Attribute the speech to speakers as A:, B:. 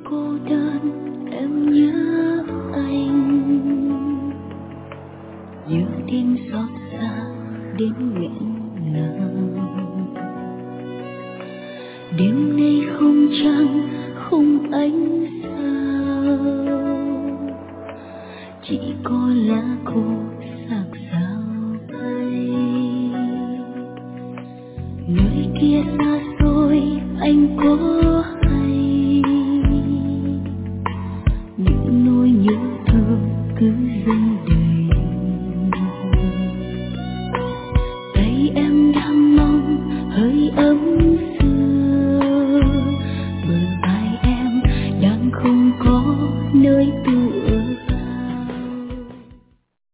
A: cô đơn em nhớ anh, nhớ đến xót xa đến nghẹn ngào. Đêm nay không trăng không ánh sao, chỉ có lá khô xác sao bay. Nơi kia xa xôi anh có